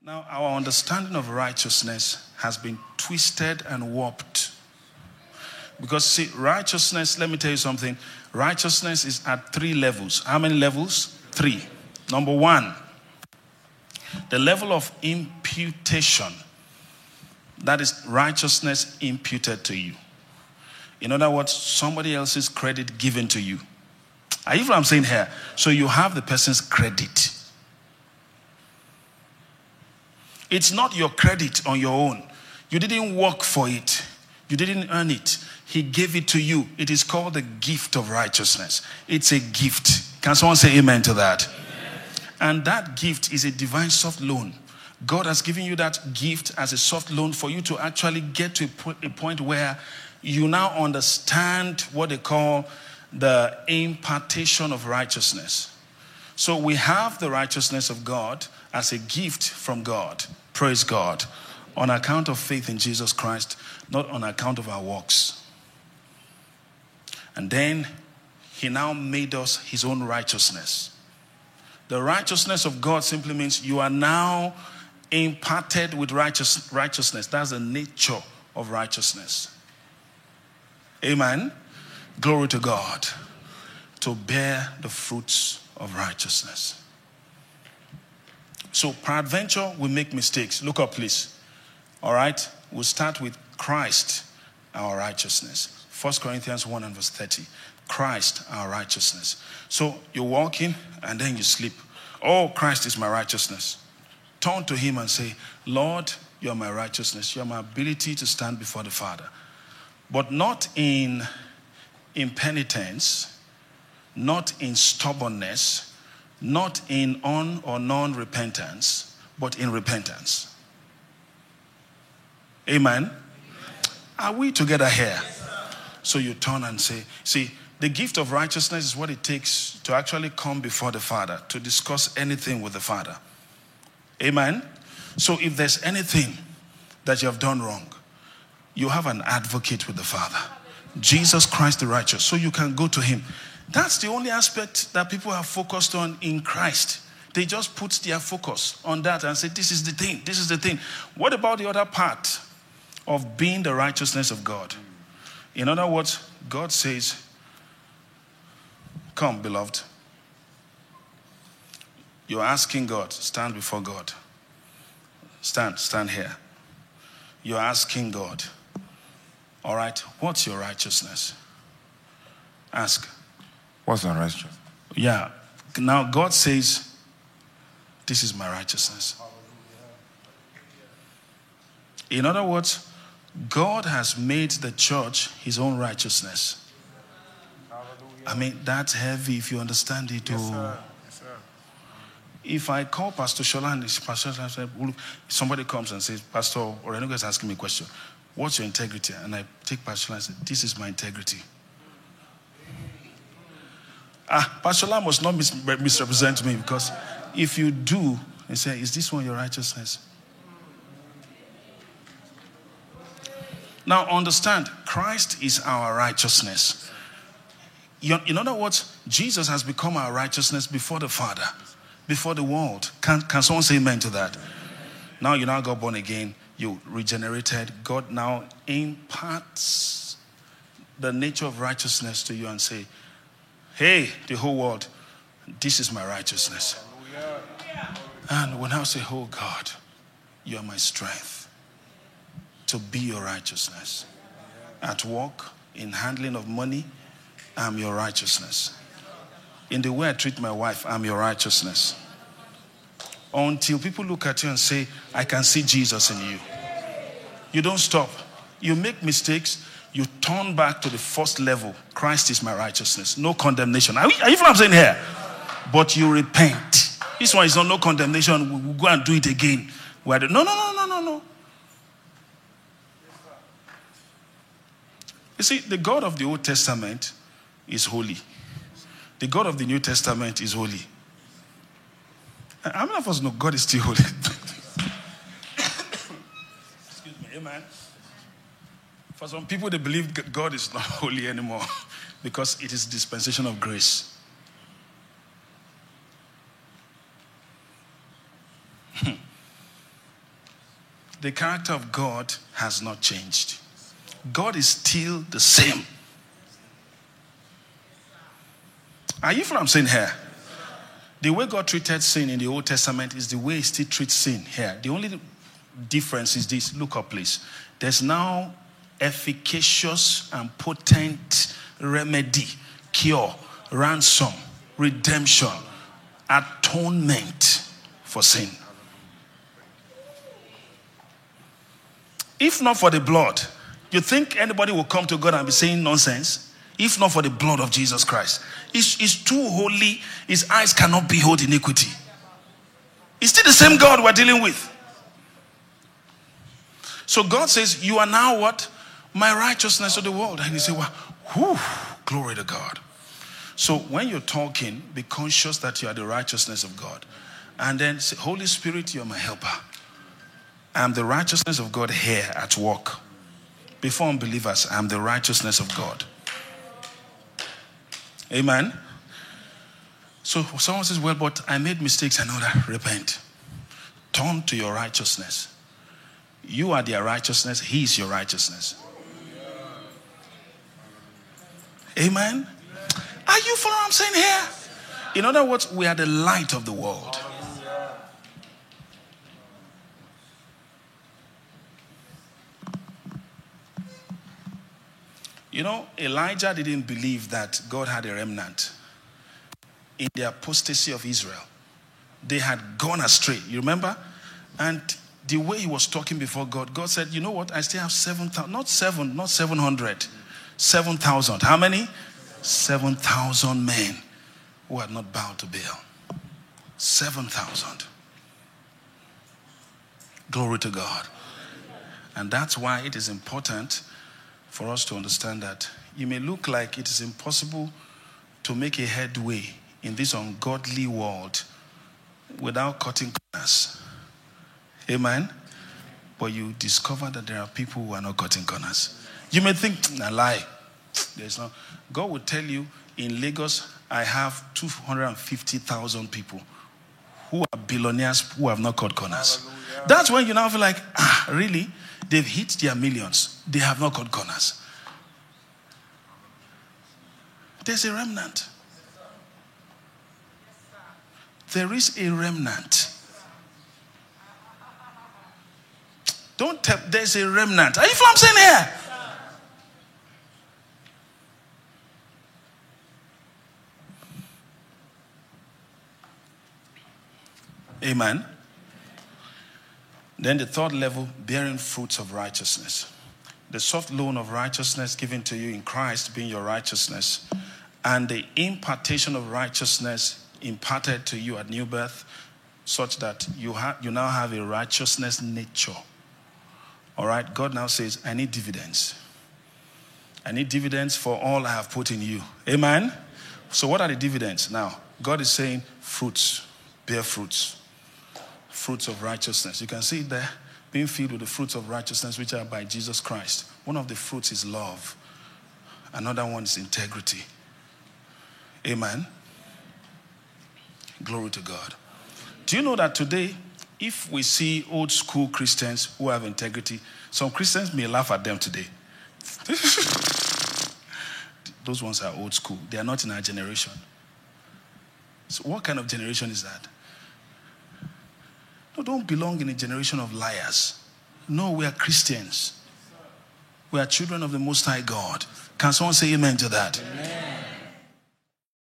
Now, our understanding of righteousness has been twisted and warped. Because, see, righteousness, let me tell you something. Righteousness is at 3 levels. How many levels? 3. Number 1, the level of imputation. That is righteousness imputed to you. In other words, somebody else's credit given to you. Are you what I'm saying here? So you have the person's credit. It's not your credit on your own. You didn't work for it. You didn't earn it. He gave it to you. It is called the gift of righteousness. It's a gift. Can someone say amen to that? Amen. And that gift is a divine soft loan. God has given you that gift as a soft loan for you to actually get to a point where you now understand what they call the impartation of righteousness. So we have the righteousness of God as a gift from God. Praise God. On account of faith in Jesus Christ, not on account of our works. And then he now made us his own righteousness. The righteousness of God simply means you are now imparted with righteousness. That's the nature of righteousness. Amen. Glory to God. To bear the fruits of righteousness. So peradventure we make mistakes. Look up, please. All right. We'll start with Christ, our righteousness. 1 Corinthians 1 and verse 30. Christ, our righteousness. So you're walking and then you sleep. Oh, Christ is my righteousness. Turn to him and say, Lord, you're my righteousness. You're my ability to stand before the Father. But not in impenitence, not in stubbornness, not in on or non-repentance, but in repentance. Amen? Are we together here? So you turn and say, see, the gift of righteousness is what it takes to actually come before the Father, to discuss anything with the Father. Amen? So if there's anything that you have done wrong, you have an advocate with the Father. Jesus Christ the righteous. So you can go to him. That's the only aspect that people have focused on in Christ. They just put their focus on that and say, this is the thing, this is the thing. What about the other part of being the righteousness of God? In other words, God says, come, beloved. You're asking God, stand before God. Stand here. You're asking God, all right, what's your righteousness? Ask. What's my righteousness? Yeah. Now God says, this is my righteousness. In other words, God has made the church his own righteousness. I mean, that's heavy if you understand it. Yes, sir. Yes, sir. If I call Pastor Shola and Pastor Shola, somebody comes and says, Pastor Orenuga is asking me a question. What's your integrity? And I take Pastor Shola and say, this is my integrity. Pastor Shola must not misrepresent me, because if you do, and say, is this one your righteousness? Now understand, Christ is our righteousness. In other words, Jesus has become our righteousness before the Father, before the world. Can someone say amen to that? Now you now got born again, you regenerated. God now imparts the nature of righteousness to you and say, hey, the whole world, this is my righteousness. And we now say, oh God, you are my strength to be your righteousness. At work, in handling of money, I'm your righteousness. In the way I treat my wife, I'm your righteousness. Until people look at you and say, I can see Jesus in you. You don't stop. You make mistakes. You turn back to the first level. Christ is my righteousness. No condemnation. Are you what I'm saying here? But you repent. This one is not no condemnation. We'll go and do it again. No. You see, the God of the Old Testament is holy. The God of the New Testament is holy. How many of us know God is still holy? Excuse me, amen. For some people, they believe God is not holy anymore because it is dispensation of grace. the character of God has not changed. God is still the same. Are you following what I'm saying here? The way God treated sin in the Old Testament is the way he still treats sin here. The only difference is this. Look up, please. There's now efficacious and potent remedy, cure, ransom, redemption, atonement for sin. If not for the blood, you think anybody will come to God and be saying nonsense? If not for the blood of Jesus Christ. He's too holy. His eyes cannot behold iniquity. It's still the same God we're dealing with. So God says, you are now what? My righteousness of the world. And you say, well, whew, glory to God. So when you're talking, be conscious that you are the righteousness of God. And then say, Holy Spirit, you're my helper. I'm the righteousness of God here at work. Before unbelievers, I'm the righteousness of God. Amen. So someone says, well, but I made mistakes and all that. Repent. Turn to your righteousness. You are their righteousness. He is your righteousness. Amen. Are you following what I'm saying here? In other words, we are the light of the world. You know, Elijah didn't believe that God had a remnant in the apostasy of Israel. They had gone astray. You remember? And the way he was talking before God, God said, you know what? I still have 7,000, not 700, 7,000. How many? 7,000 men who had not bowed to Baal. 7,000. Glory to God. And that's why it is important for us to understand that it may look like it is impossible to make a headway in this ungodly world without cutting corners. Amen? But you discover that there are people who are not cutting corners. You may think, nah, lie. There's no. God will tell you, in Lagos, I have 250,000 people who are billionaires who have not cut corners. Hallelujah. That's when you now feel like, really? They've hit their millions. They have not cut corners. There's a remnant. There is a remnant. Don't tell, there's a remnant. Are you from saying here? Amen. Then the third level, bearing fruits of righteousness. The soft loan of righteousness given to you in Christ being your righteousness, and the impartation of righteousness imparted to you at new birth, such that you now have a righteousness nature. All right, God now says, I need dividends. I need dividends for all I have put in you. Amen? So what are the dividends? Now, God is saying fruits, bear fruits. Fruits of righteousness. You can see it there, being filled with the fruits of righteousness which are by Jesus Christ. One of the fruits is love. Another one is integrity. Amen. Glory to God. Do you know that today, if we see old school Christians who have integrity, some Christians may laugh at them today. Those ones are old school. They are not in our generation. So what kind of generation is that? No, don't belong in a generation of liars. No, we are Christians. We are children of the Most High God. Can someone say amen to that? Amen.